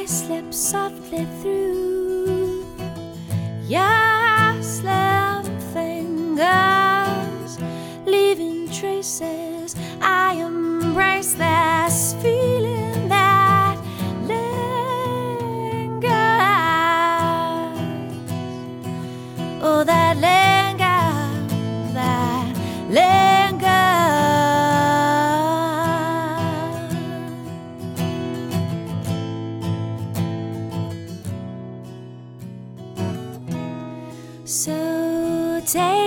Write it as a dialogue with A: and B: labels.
A: I slip softly through your slim fingers, leaving traces. I embrace this feeling that lingers. Oh, that lingers, that lingers. So take